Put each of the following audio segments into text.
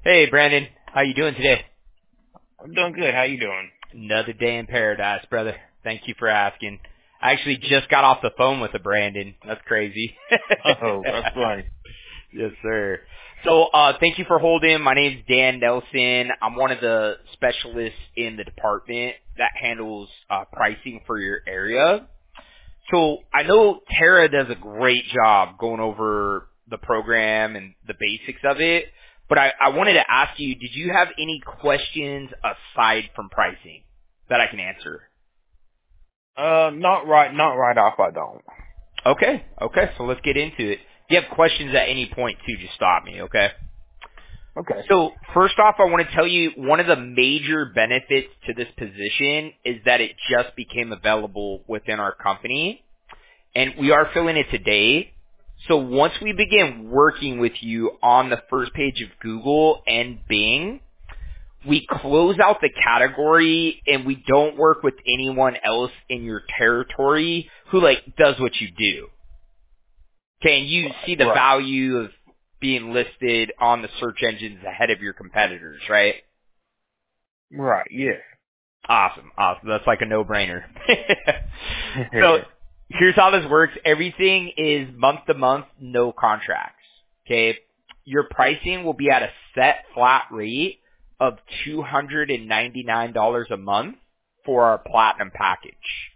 Hey, Brandon. How you doing today? I'm doing good. How you doing? Another day in paradise, brother. Thank you for asking. I actually just got off the phone with a Brandon. That's crazy. Oh, that's funny. Yes, sir. So, thank you for holding. My name's Dan Nelson. I'm one of the specialists in the department that handles pricing for your area. So, I know Tara does a great job going over the program and the basics of it, but I wanted to ask you, did you have any questions aside from pricing that I can answer? Not right off. I don't. Okay, so let's get into it. If you have questions at any point, too, just stop me, okay? Okay. So first off, I want to tell you one of the major benefits to this position is that it just became available within our company, and we are filling it today. So once we begin working with you on the first page of Google and Bing, we close out the category and we don't work with anyone else in your territory who does what you do. Okay, and you see the Right. value of being listed on the search engines ahead of your competitors, right? Right. Yes. Awesome. That's like a no-brainer. So here's how this works. Everything is month to month, no contracts. Okay, your pricing will be at a set flat rate of $299 a month for our platinum package.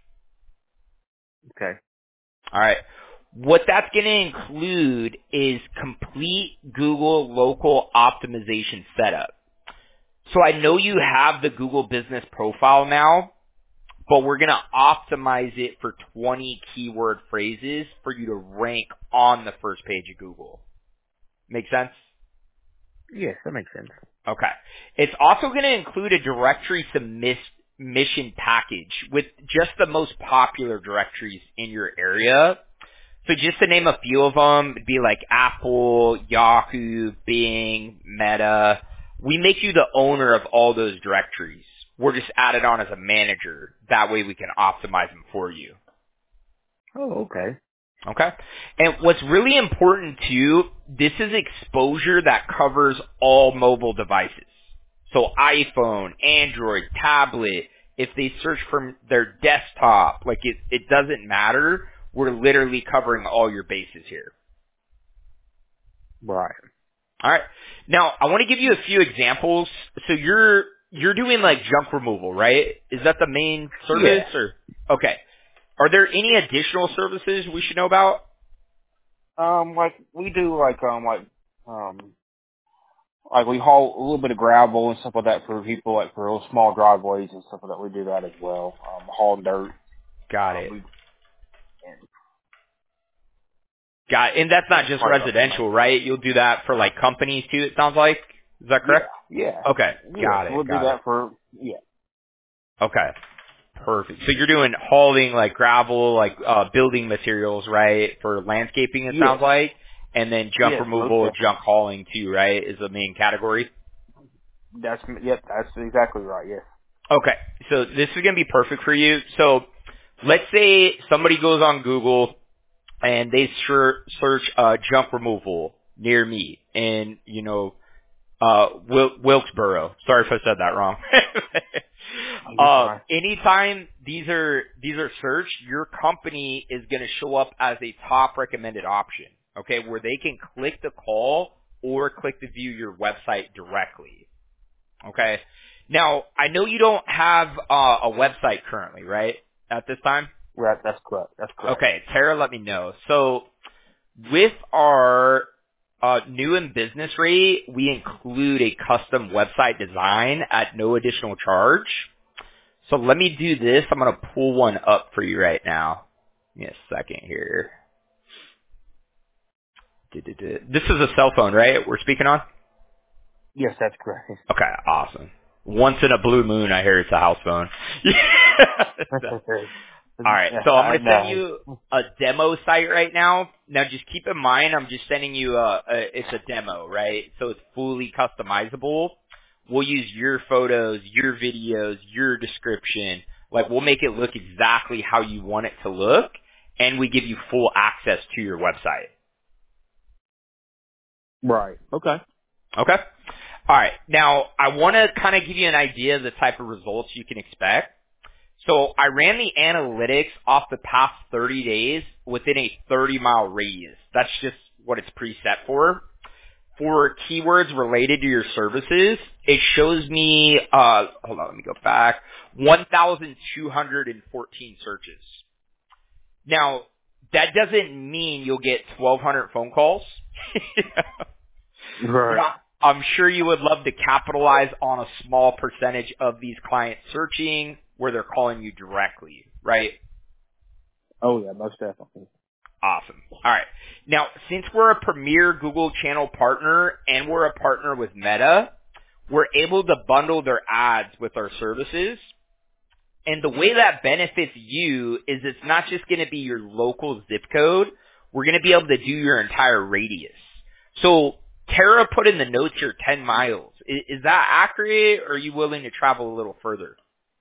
Okay. All right. What that's going to include is complete Google local optimization setup. So I know you have the Google business profile now, but we're going to optimize it for 20 keyword phrases for you to rank on the first page of Google. Make sense? Yes, that makes sense. Okay. It's also going to include a directory submission package with just the most popular directories in your area. So just to name a few of them, it'd be like Apple, Yahoo, Bing, Meta. We make you the owner of all those directories. We're just added on as a manager. That way we can optimize them for you. Oh, okay. Okay? And what's really important too, this is exposure that covers all mobile devices. So iPhone, Android, tablet, if they search from their desktop, it doesn't matter. We're literally covering all your bases here. Right. All right. Now, I want to give you a few examples. So you're doing junk removal, right? Is that the main service Yeah. or? Okay. Are there any additional services we should know about? Like we do, like we haul a little bit of gravel and stuff like that for people, like for little small driveways and stuff like that. We do that as well. Haul dirt. Got it. And Got it. And that's not just part of the residential, right? You'll do that for companies too, it sounds like. Is that Yeah. correct? Yeah. Okay. Yeah. Got So it. we'll do Got it. that for Okay. Perfect. So you're doing hauling gravel, building materials, right? For landscaping, it Yes. sounds like. And then junk Yes. Most removal, definitely. junk hauling too, right? Is the main category. Yep. That's exactly right. Yes. Okay. So this is going to be perfect for you. So let's say somebody goes on Google and they search junk removal near me in, Wilkesboro. Sorry if I said that wrong. You're fine. Anytime these are searched, your company is going to show up as a top recommended option. Okay, where they can click the call or click to view your website directly. Okay. Now I know you don't have a website currently, right? At this time. Right. That's correct. That's correct. Okay, Tara, let me know. So with our new in business rate, we include a custom website design at no additional charge. So let me do this. I'm going to pull one up for you right now. Give me a second here. This is a cell phone, right? We're speaking on? Yes, that's correct. Okay, awesome. Once in a blue moon, I hear it's a house phone. All right, so I'm I going to send know. you a demo site right now. Now, just keep in mind, I'm just sending you it's a demo, right? So it's fully customizable. We'll use your photos, your videos, your description. We'll make it look exactly how you want it to look, and we give you full access to your website. Right. Okay. Okay? All right. Now, I want to kind of give you an idea of the type of results you can expect. So I ran the analytics off the past 30 days within a 30-mile radius. That's just what it's preset for. For keywords related to your services, it shows me, hold on, let me go back, 1,214 searches. Now, that doesn't mean you'll get 1,200 phone calls. But Right. I'm sure you would love to capitalize on a small percentage of these clients searching where they're calling you directly, right? Oh yeah, most definitely. Awesome. All right. Now, since we're a premier Google channel partner and we're a partner with Meta, we're able to bundle their ads with our services. And the way that benefits you is it's not just going to be your local zip code. We're going to be able to do your entire radius. So Tara put in the notes here 10 miles. Is that accurate, or are you willing to travel a little further?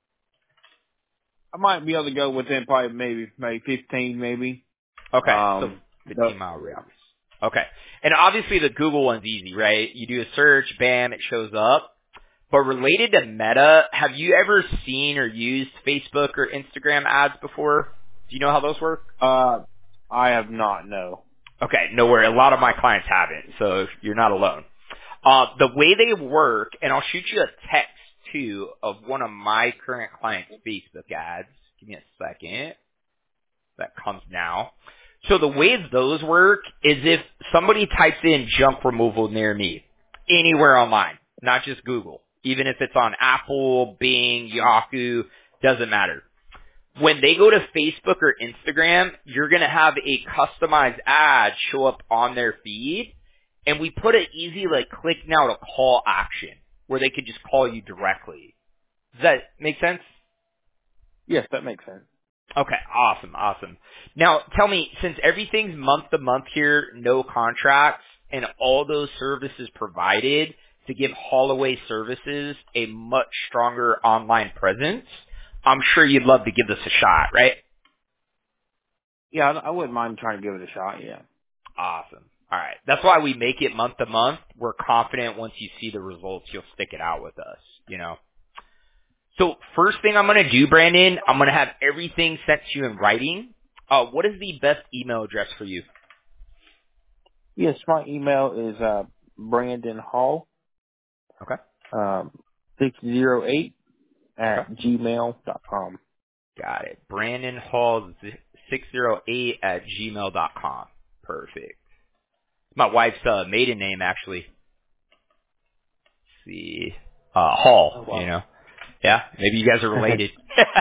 I might be able to go within probably maybe 15 maybe. Okay, so But 15-mile radius. Okay. And obviously the Google one's easy, right? You do a search, bam, it shows up. But related to Meta, have you ever seen or used Facebook or Instagram ads before? Do you know how those work? I have not, no. Okay, no worry. A lot of my clients haven't, so you're not alone. The way they work, and I'll shoot you a text too of one of my current clients' Facebook ads. Give me a second. That comes now. So the way those work is if somebody types in junk removal near me, anywhere online, not just Google, even if it's on Apple, Bing, Yahoo, doesn't matter. When they go to Facebook or Instagram, you're going to have a customized ad show up on their feed, and we put an easy like click now to call action where they could just call you directly. Does that make sense? Yes, that makes sense. Okay, awesome. Now, tell me, since everything's month to month here, no contracts, and all those services provided to give Holloway Services a much stronger online presence, I'm sure you'd love to give this a shot, right? Yeah, I wouldn't mind trying to give it a shot, yeah. Awesome. All right. That's why we make it month to month. We're confident once you see the results, you'll stick it out with us, you know. So first thing I'm going to do, Brandon, I'm going to have everything sent to you in writing. What is the best email address for you? Yes, my email is Brandon Hall Okay. 608 Okay. at gmail.com. Got it. Brandon Hall 608 at gmail.com. Perfect. My wife's maiden name, actually. Let's see. Oh, Hall, you wow. know. Yeah, maybe you guys are related.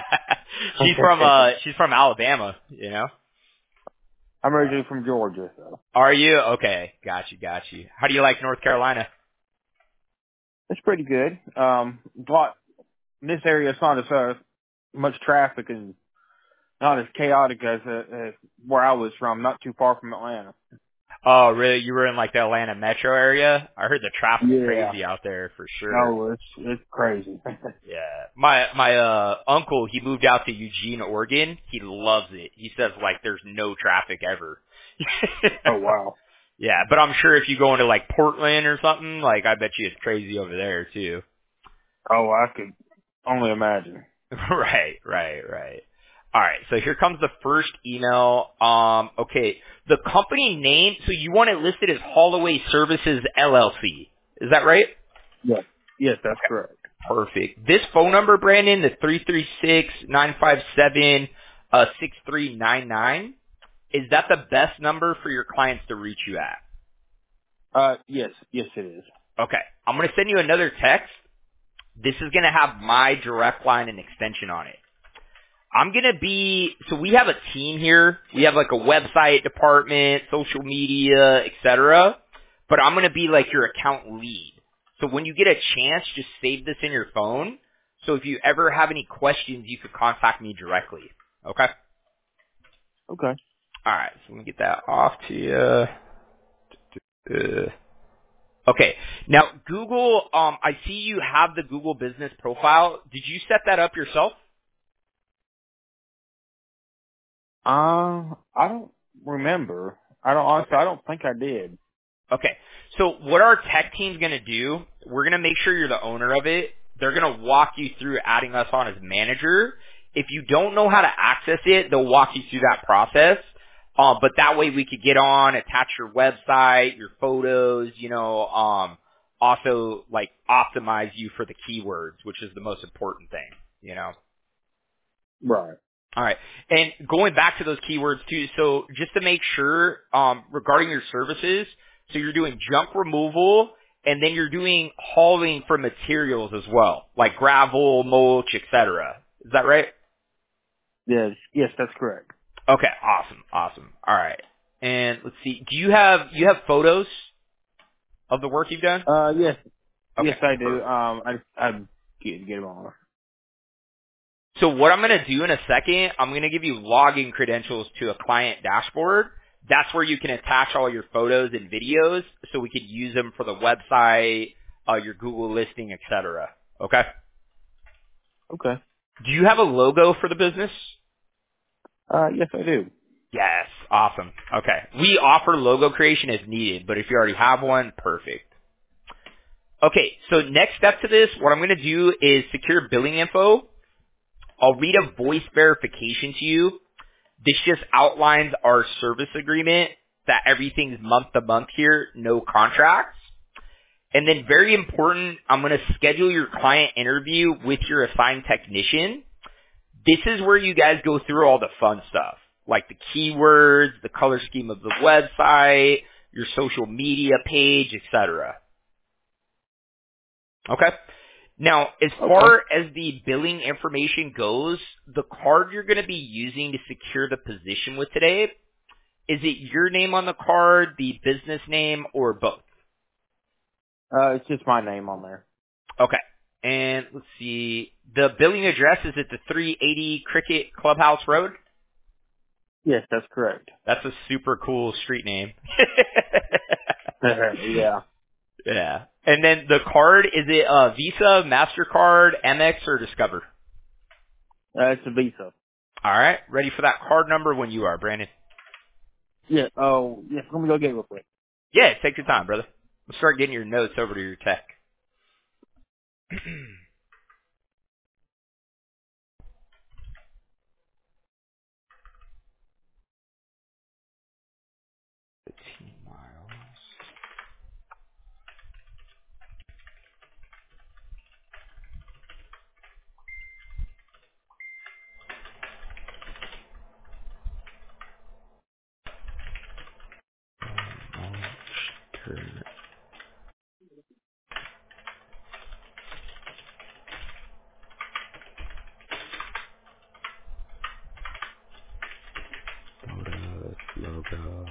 She's from Alabama, you know. I'm originally from Georgia, so Are you? Okay. Got you. How do you like North Carolina? it's pretty good. In this area, it's not as much traffic and not as chaotic as where I was from, not too far from Atlanta. Oh, really? You were in like the Atlanta metro area? I heard the traffic's Yeah. crazy out there for sure. No, it's crazy. Yeah. My uncle, he moved out to Eugene, Oregon. He loves it. He says like there's no traffic ever. Oh wow. Yeah, but I'm sure if you go into like Portland or something, like I bet you it's crazy over there too. Oh, I could only imagine. Right. All right, so here comes the first email. Okay, the company name, so you want it listed as Holloway Services LLC. Is that right? Yes. Yes, that's Okay, correct. perfect. This phone number, Brandon, the 336-957-6399, is that the best number for your clients to reach you at? Yes it is. Okay, I'm going to send you another text. This is going to have my direct line and extension on it. So we have a team here. We have like a website department, social media, etc. But I'm going to be like your account lead. So when you get a chance, just save this in your phone. So if you ever have any questions, you could contact me directly. Okay? Okay. Alright, so let me get that off to you. Okay. Now Google, I see you have the Google business profile. Did you set that up yourself? I don't remember. I don't think I did. Okay. So what our tech team's going to do, we're going to make sure you're the owner of it. They're going to walk you through adding us on as manager. If you don't know how to access it, they'll walk you through that process. But that way we could get on, attach your website, your photos, also like optimize you for the keywords, which is the most important thing, Right. All right. And going back to those keywords too, so just to make sure, regarding your services, so you're doing junk removal and then you're doing hauling for materials as well, like gravel, mulch, etc. Is that right? Yes, that's correct. Okay, awesome. All right. And let's see, you have photos of the work you've done? Yes, Okay, yes, I do. perfect. I get them on. So what I'm going to do in a second, I'm going to give you login credentials to a client dashboard. That's where you can attach all your photos and videos so we could use them for the website, your Google listing, etc. Okay? Okay. Do you have a logo for the business? Yes, I do. Yes. Awesome. Okay. We offer logo creation as needed, but if you already have one, perfect. Okay, so next step to this, what I'm going to do is secure billing info. I'll read a voice verification to you. This just outlines our service agreement, that everything's month to month here, no contracts. And then very important, I'm going to schedule your client interview with your assigned technician. This is where you guys go through all the fun stuff, like the keywords, the color scheme of the website, your social media page, etc. Okay? Now, as Okay. far as the billing information goes, the card you're going to be using to secure the position with today, is it your name on the card, the business name, or both? It's just my name on there. Okay. And let's see, the billing address is at the 380 Cricket Clubhouse Road? Yes, that's correct. That's a super cool street name. Yeah. Yeah. And then the card, is it Visa, MasterCard, Amex, or Discover? It's a Visa. All right. Ready for that card number when you are, Brandon. Yeah. Oh, yes. Let me go get it real quick. Yeah, take your time, brother. We'll start getting your notes over to your tech. 15 miles. Photos, logo.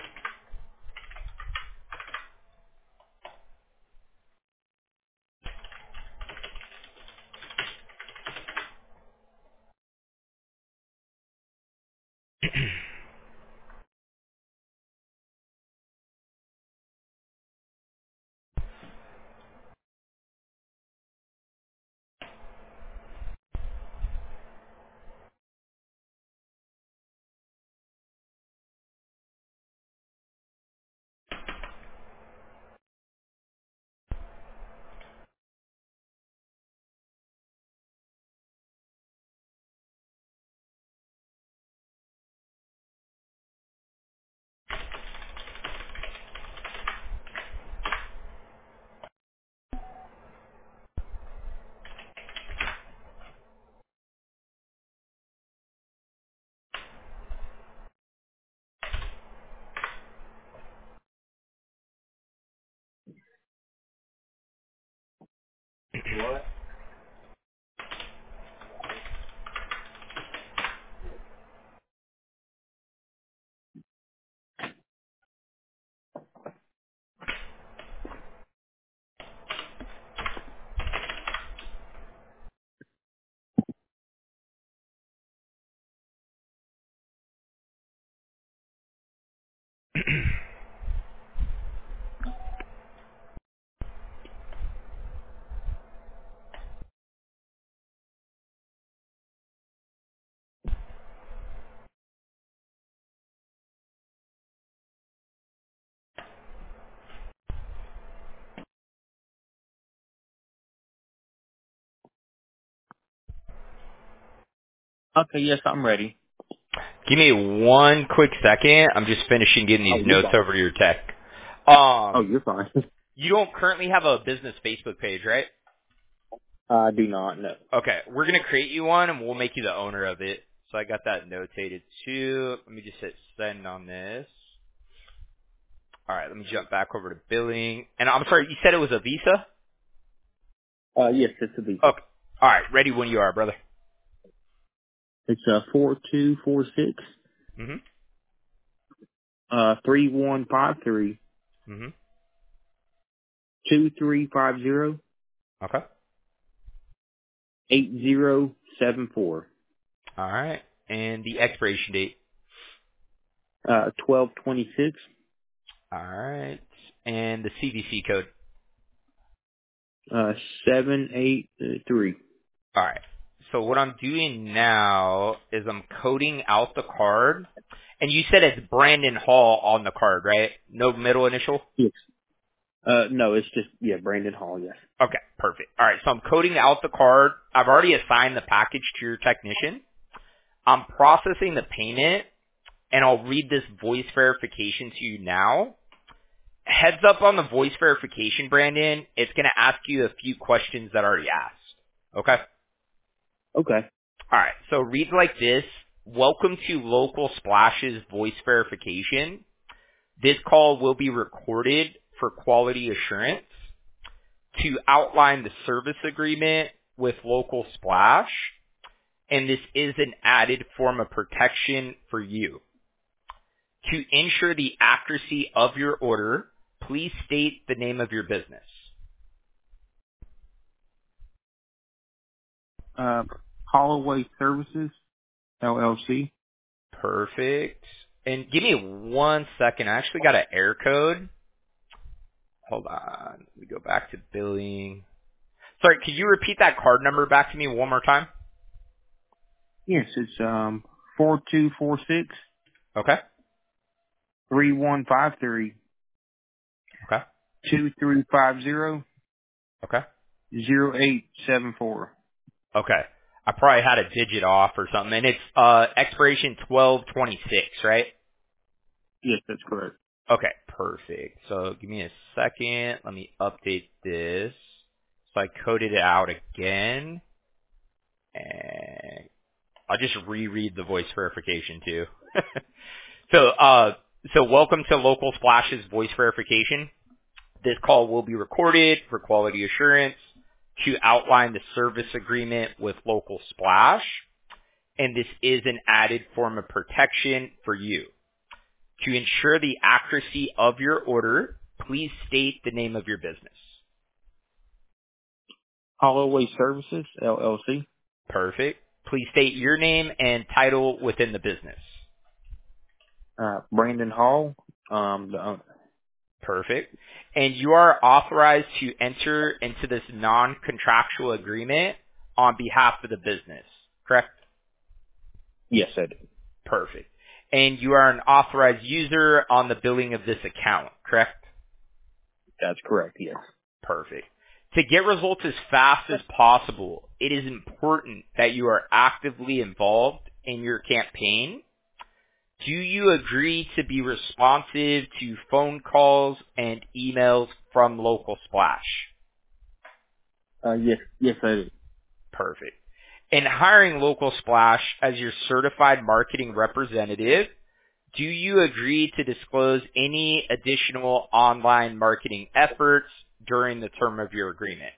What? Okay, yes, I'm ready. Give me one quick second. I'm just finishing getting Oh, these you're notes fine. over to your tech. Oh, you're fine. You don't currently have a business Facebook page, right? I do not know. Okay, we're gonna create you one, and we'll make you the owner of it. So I got that notated too. Let me just hit send on this. All right, let me jump back over to billing. And I'm sorry, you said it was a Visa? Yes, it's a Visa. Okay. All right, ready when you are, brother. It's 4246 Mhm. 3153 Mhm. 2350 Okay. 8074 All right. And the expiration date. 1226 All right. And the CVC code. 783. All right. So what I'm doing now is I'm coding out the card. And you said it's Brandon Hall on the card, right? No middle initial? Yes. No, it's just Brandon Hall. Yes. Okay, perfect. All right, so I'm coding out the card. I've already assigned the package to your technician. I'm processing the payment, and I'll read this voice verification to you now. Heads up on the voice verification, Brandon. It's going to ask you a few questions that I already asked. Okay? Okay. All right, so it reads like this. Welcome to Local Splash's voice verification. This call will be recorded for quality assurance. To outline the service agreement with Local Splash, and this is an added form of protection for you. To ensure the accuracy of your order, please state the name of your business. Holloway Services LLC. Perfect. And give me 1 second. I actually got an error code. Hold on. Let me go back to billing. Sorry, could you repeat that card number back to me one more time? Yes, it's 4246 Okay. 3153 Okay. 2350 Okay. 0874. Okay. I probably had a digit off or something. And it's expiration 12/26, right? Yes, that's correct. Okay, perfect. So give me a second. Let me update this. So I coded it out again. And I'll just reread the voice verification too. So welcome to Local Splash's voice verification. This call will be recorded for quality assurance to outline the service agreement with Local Splash. And this is an added form of protection for you. To ensure the accuracy of your order, please state the name of your business. Holloway Services LLC. Perfect. Please state your name and title within the business. Brandon Hall. The owner. Perfect. And you are authorized to enter into this non-contractual agreement on behalf of the business, correct? Yes, I do. Perfect. And you are an authorized user on the billing of this account, correct? That's correct. Yes. Perfect. To get results as fast as possible, it is important that you are actively involved in your campaign. Do you agree to be responsive to phone calls and emails from Local Splash? Yes, I do. Perfect. In hiring Local Splash as your certified marketing representative, do you agree to disclose any additional online marketing efforts during the term of your agreement?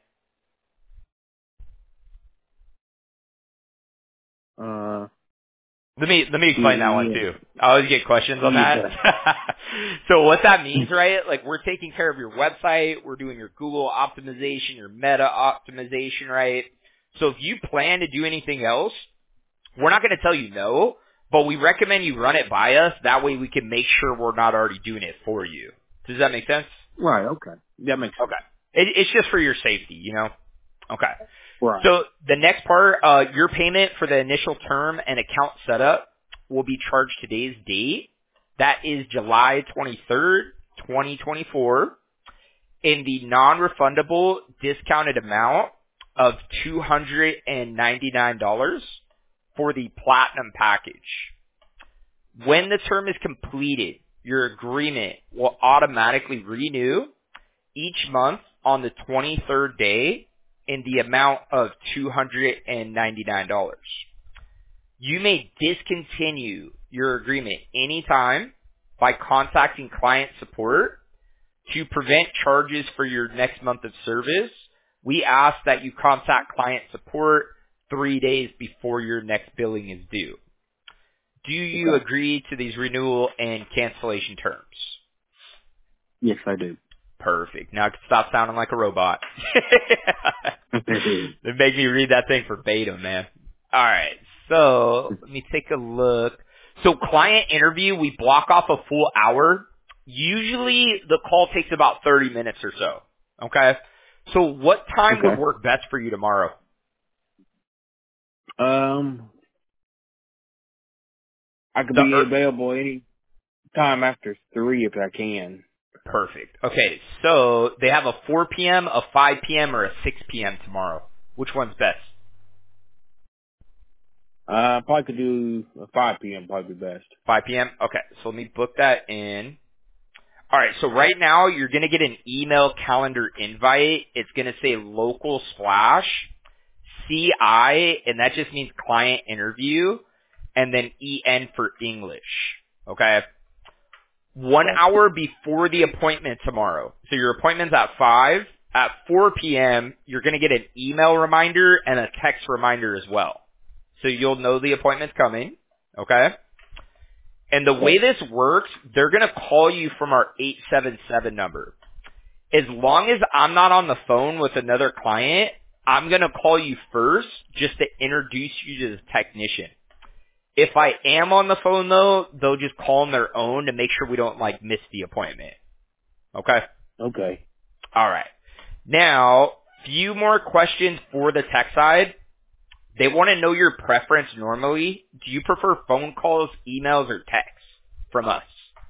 Uh, Let me explain that one yeah. too. I always get questions on that. Yeah. So what that means, right? Like we're taking care of your website, we're doing your Google optimization, your Meta optimization, right? So if you plan to do anything else, we're not going to tell you no, but we recommend you run it by us. That way we can make sure we're not already doing it for you. Does that make sense? Right. Okay. That makes sense. Okay. It's just for your safety, you know? Okay. Right. So the next part, your payment for the initial term and account setup will be charged today's date. That is July 23rd, 2024, in the non-refundable discounted amount of $299. for the platinum package. When the term is completed, your agreement will automatically renew each month on the 23rd day in the amount of $299. You may discontinue your agreement anytime by contacting client support. To prevent charges for your next month of service, we ask that you contact client support 3 days before your next billing is due. Do you agree to these renewal and cancellation terms? Yes, I do. Perfect. Now I can stop sounding like a robot. They make me read that thing verbatim, man. All right. So let me take a look. So client interview, we block off a full hour. Usually the call takes about 30 minutes or so. Okay. So what time would work best for you tomorrow? I could be available any time after 3 if I can. Perfect. Okay, so they have a 4 p.m., a 5 p.m., or a 6 p.m. tomorrow. Which one's best? Probably could do a 5 p.m. probably be best. 5 p.m.? Okay, so let me book that in. All right, so right now you're going to get an email calendar invite. It's going to say local slash CI, and that just means client interview, and then EN for English. Okay? 1 hour before the appointment tomorrow. So your appointment's at 5. At 4 p.m., you're going to get an email reminder and a text reminder as well. So you'll know the appointment's coming. Okay? And the way this works, they're going to call you from our 877 number. As long as I'm not on the phone with another client, I'm going to call you first just to introduce you to the technician. If I am on the phone though, they'll just call on their own to make sure we don't miss the appointment. Okay? Okay. All right. Now, few more questions for the tech side. They want to know your preference normally. Do you prefer phone calls, emails, or texts from us?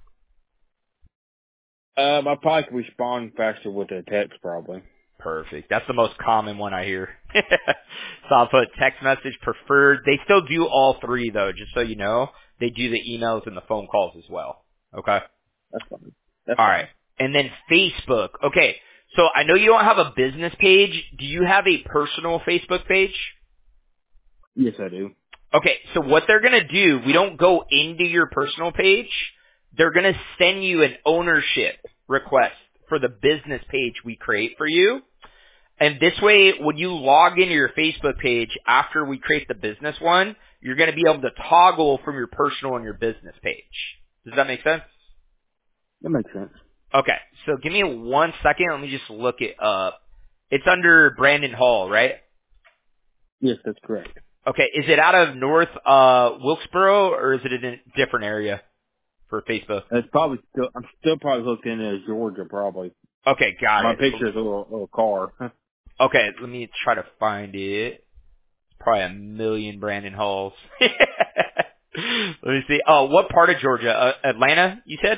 I probably could respond faster with a text probably. Perfect. That's the most common one I hear. So I'll put text message preferred. They still do all three though, just so you know. They do the emails and the phone calls as well. Okay? That's fine. All right. And then Facebook. Okay. So I know you don't have a business page. Do you have a personal Facebook page? Yes, I do. Okay. So what they're going to do, we don't go into your personal page. They're going to send you an ownership request for the business page we create for you. And this way, when you log into your Facebook page after we create the business one, you're going to be able to toggle from your personal and your business page. Does that make sense? That makes sense. Okay, so give me 1 second. Let me just look it up. It's under Brandon Hall, right? Yes, that's correct. Okay, is it out of North Wilkesboro, or is it in a different area for Facebook? It's probably still. I'm still probably hooked into Georgia probably. Okay, got My it. picture is a little car. Okay, let me try to find it. It's probably a million Brandon Halls. Let me see. Oh, what part of Georgia? Atlanta, you said?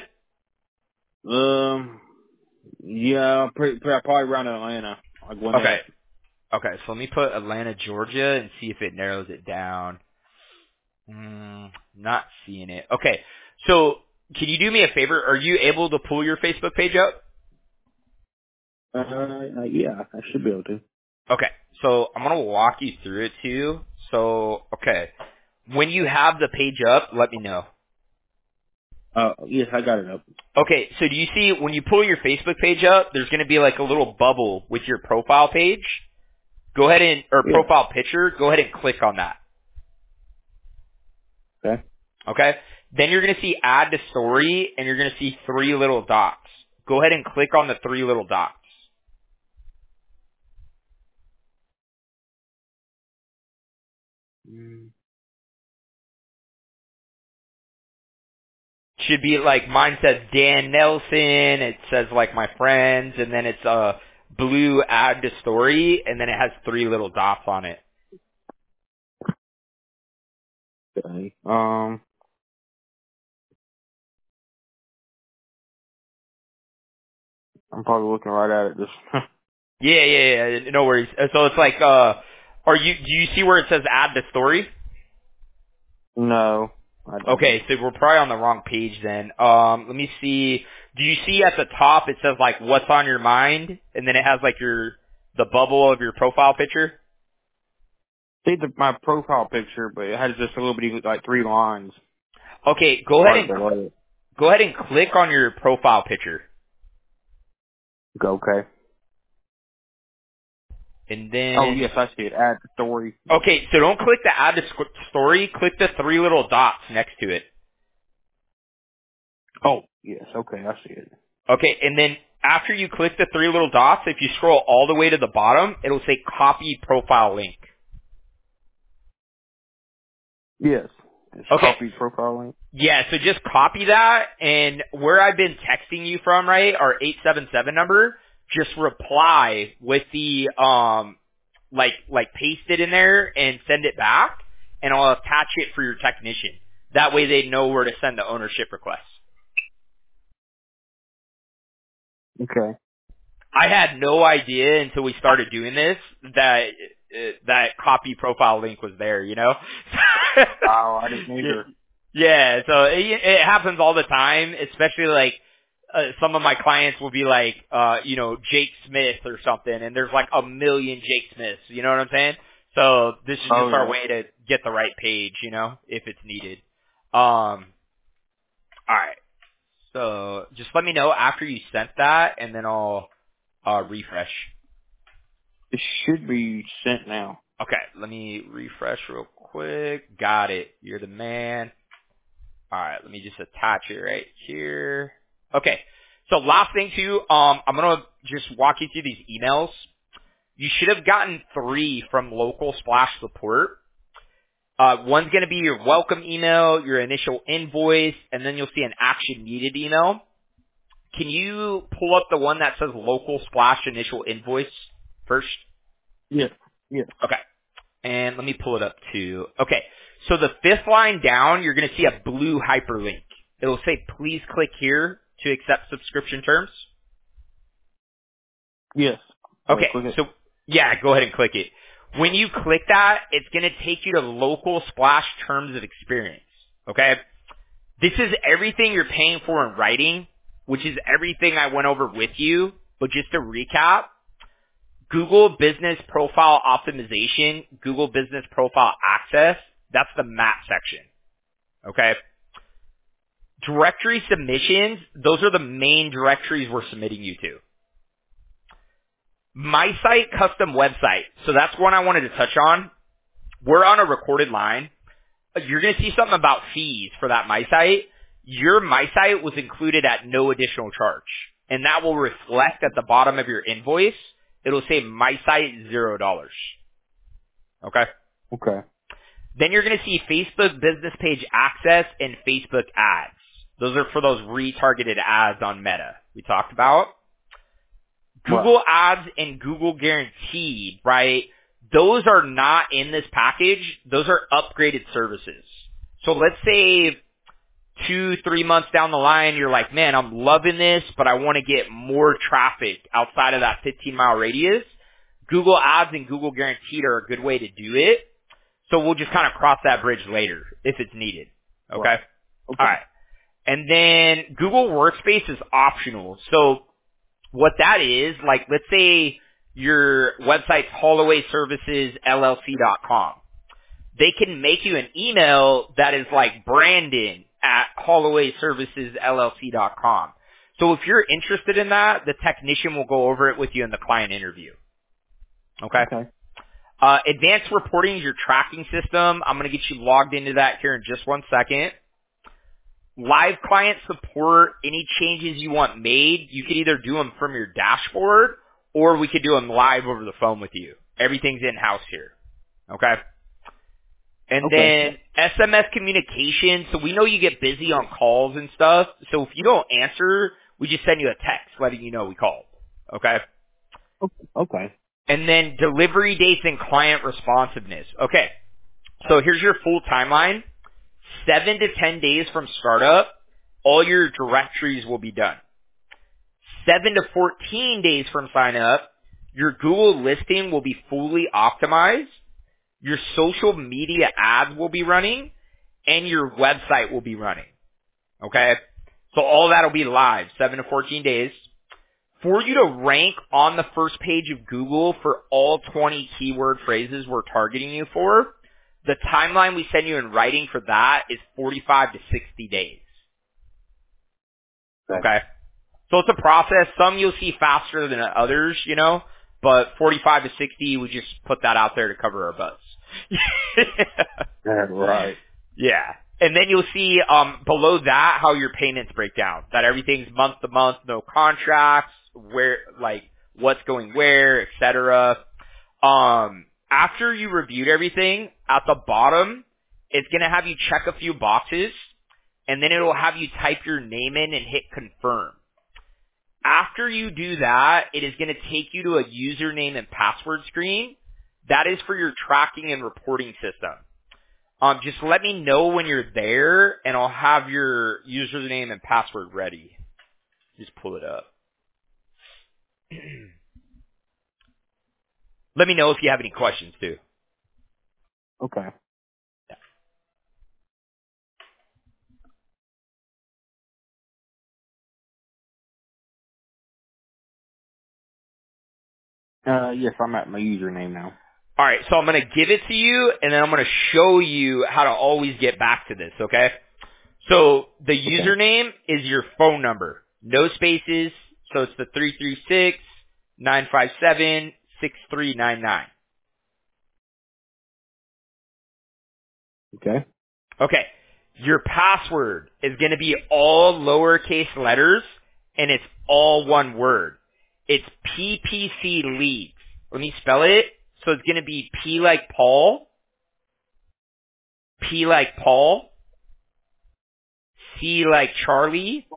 Yeah, probably around Atlanta. Like Okay. Gwinnett. Okay, so let me put Atlanta, Georgia, and see if it narrows it down. Not seeing it. Okay, so can you do me a favor? Are you able to pull your Facebook page up? Yeah, I should be able to. Okay, so I'm going to walk you through it too. So, okay, when you have the page up, let me know. Yes, I got it up. Okay, so do you see when you pull your Facebook page up, there's going to be like a little bubble with your profile page? Go ahead and, or profile picture, go ahead and click on that. Okay. Okay? Then you're going to see add to story, and you're going to see 3 little dots. Go ahead and click on the 3 little dots. Should be like, mine says Dan Nelson, it says like my friends, and then it's blue add to story, and then it has 3 little dots on it. Okay. I'm probably looking right at it. Just Yeah, no worries. So it's like, do you see where it says add to story? No, I don't. Okay, so we're probably on the wrong page then. Let me see. Do you see at the top it says like what's on your mind, and then it has like the bubble of your profile picture? See my profile picture, but it has just a little bit like 3 lines Okay, go ahead right and below it. click on your profile picture, Okay. and Oh then yes, I see it. Add story. okay, so don't click the add to story. Click the 3 little dots next to it. Oh yes, okay, I see it. Okay, and then after you click the 3 little dots, if you scroll all the way to the bottom, it'll say copy profile link. Yes, just Okay. copy profile link. Yeah, so just copy that, and where I've been texting you from, right, our 877 number, just reply with the, like paste it in there and send it back, and I'll attach it for your technician. That way they know where to send the ownership request. Okay. I had no idea until we started doing this that that copy profile link was there, you know? Oh, I didn't either. Yeah, so it happens all the time, especially like some of my clients will be like, Jake Smith or something, and there's like a million Jake Smiths, you know what I'm saying? So this is Oh just our yeah. way to get the right page, if it's needed. Alright, so just let me know after you sent that, and then I'll refresh. It should be sent now. Okay, let me refresh real quick. Got it. You're the man. Alright, let me just attach it right here. Okay. So last thing too, I'm gonna just walk you through these emails. You should have gotten 3 from local splash support. One's gonna be your welcome email, your initial invoice, and then you'll see an action needed email. Can you pull up the one that says local splash initial invoice first? Yes. Yes. Okay. And let me pull it up too. Okay. So the 5th line down, you're going to see a blue hyperlink. It'll say, please click here to accept subscription terms. Yes. Okay. Click it. So yeah, go ahead and click it. When you click that, it's going to take you to local splash terms of experience. Okay. This is everything you're paying for in writing, which is everything I went over with you. But just to recap, Google Business Profile Optimization, Google Business Profile Access, that's the map section. Okay? Directory submissions, those are the main directories we're submitting you to. My site custom website, so that's one I wanted to touch on. We're on a recorded line. You're going to see something about fees for that My Site. Your My Site was included at no additional charge. And that will reflect at the bottom of your invoice. It'll say My Site $0. Okay? Okay. Then you're going to see Facebook Business Page Access and Facebook Ads. Those are for those retargeted ads on Meta we talked about. Right. Google Ads and Google Guaranteed, right? Those are not in this package. Those are upgraded services. So let's say 2-3 months down the line, you're like, man, I'm loving this, but I want to get more traffic outside of that 15-mile radius. Google Ads and Google Guaranteed are a good way to do it. So we'll just kind of cross that bridge later if it's needed. Okay? Right. Okay. All right. And then Google Workspace is optional. So what that is, like let's say your website's hollowayservicesllc.com. They can make you an email that is like Brandon at hollowayservicesllc.com. So if you're interested in that, the technician will go over it with you in the client interview. Okay? Okay. Advanced reporting is your tracking system. I'm going to get you logged into that here in just one second. Live client support, any changes you want made, you could either do them from your dashboard or we could do them live over the phone with you. Everything's in-house here. Okay? And Okay. then SMS communication. So we know you get busy on calls and stuff. So if you don't answer, we just send you a text letting you know we called. Okay? Okay. And then delivery dates and client responsiveness. Okay. So here's your full timeline. 7 to 10 days from startup, all your directories will be done. 7 to 14 days from sign up, your Google listing will be fully optimized. Your social media ads will be running. and your website will be running. Okay? So all that will be live, 7 to 14 days. For you to rank on the first page of Google for all 20 keyword phrases we're targeting you for, the timeline we send you in writing for that is 45 to 60 days. Okay? So it's a process. Some you'll see faster than others, you know, but 45 to 60, we just put that out there to cover our butts. Right. Yeah. And then you'll see below that how your payments break down. That everything's month to month, no contracts, where like what's going where, etc. After you reviewed everything, at the bottom, it's gonna have you check a few boxes, and then it'll have you type your name in and hit confirm. After you do that, it is going to take you to a username and password screen. That is for your tracking and reporting system. Just let me know when you're there, and I'll have your username and password ready. Just pull it up. Let me know if you have any questions, too. Okay. Yes, I'm at my username now. All right, so I'm going to give it to you, and then I'm going to show you how to always get back to this, okay? So the username is your phone number. No spaces, so it's the 336-957-6399. Okay. Okay, your password is going to be all lowercase letters, and it's all one word. It's PPC Leads. Let me spell it. So it's going to be P like Paul, P like Paul, C like Charlie,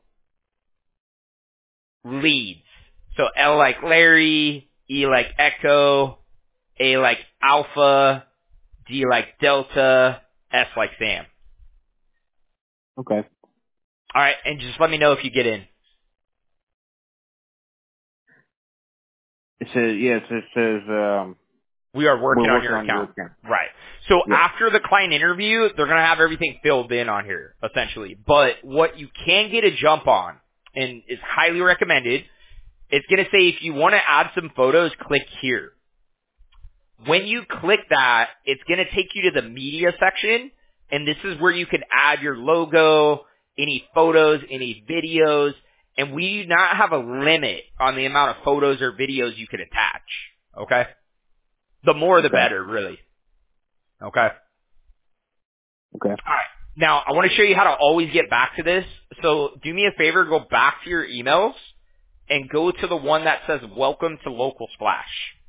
Leads. So L like Larry, E like Echo, A like Alpha, D like Delta, S like Sam. Okay. All right, and just let me know if you get in. It says, yes, it says, We are working we're on working your on your account. account. Right. So Yeah. after the client interview, they're going to have everything filled in on here, essentially. But what you can get a jump on, and is highly recommended, it's going to say if you want to add some photos, click here. When you click that, it's going to take you to the media section, and this is where you can add your logo, any photos, any videos, and we do not have a limit on the amount of photos or videos you can attach. Okay? The more the Okay. better, really. Okay? Okay. Alright. Now, I want to show you how to always get back to this. So, do me a favor, go back to your emails, and go to the one that says, Welcome to Local Splash.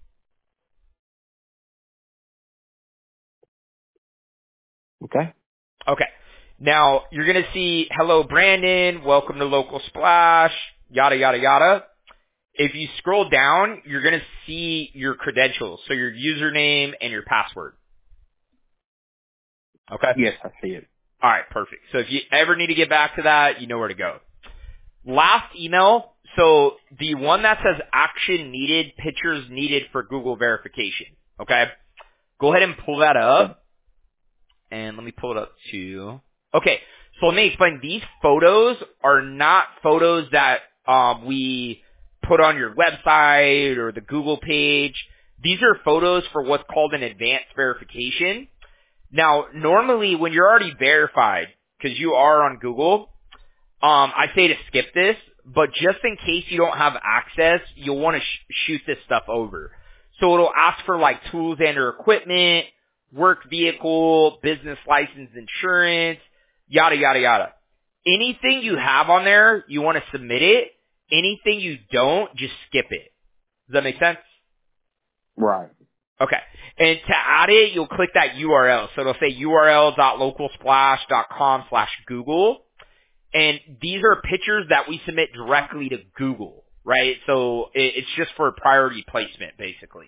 Okay. Okay. Now, you're going to see, hello, Brandon, welcome to Local Splash, yada, yada, yada. If you scroll down, you're going to see your credentials, so your username and your password. Okay? Yes, I see it. All right, perfect. So if you ever need to get back to that, you know where to go. Last email, so the one that says action needed, pictures needed for Google verification. Okay? Go ahead and pull that up. And let me pull it up too. Okay, so let me explain. These photos are not photos that we put on your website or the Google page. These are photos for what's called an advanced verification. Now, normally when you're already verified, because you are on Google, I say to skip this, but just in case you don't have access, you'll want to shoot this stuff over. So it'll ask for like tools and or equipment, work vehicle, business license, insurance, yada, yada, yada. Anything you have on there, you want to submit it. Anything you don't, just skip it. Does that make sense? Right. Okay. And to add it, you'll click that URL. So it'll say url.localsplash.com/Google. And these are pictures that we submit directly to Google, right? So it's just for priority placement, basically.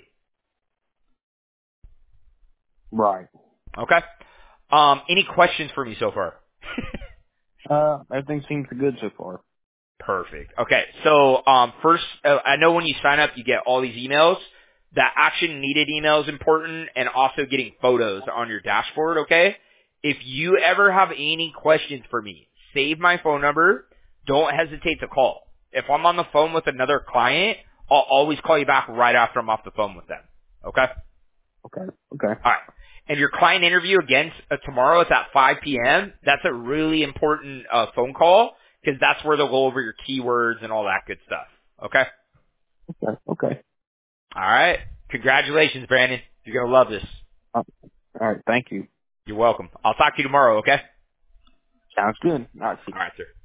Right. Okay? Any questions for me so far? Everything seems good so far. Perfect. Okay, so first, I know when you sign up, you get all these emails. That action needed email is important, and also getting photos on your dashboard, okay? If you ever have any questions for me, save my phone number. Don't hesitate to call. If I'm on the phone with another client, I'll always call you back right after I'm off the phone with them. Okay? Okay. Okay. All right. And your client interview again tomorrow is at 5 p.m. That's a really important phone call because that's where they'll go over your keywords and all that good stuff. Okay? Okay. Okay. All right. Congratulations, Brandon. You're going to love this. All right. Thank you. You're welcome. I'll talk to you tomorrow, okay? Sounds good. All right. See you. All right, sir.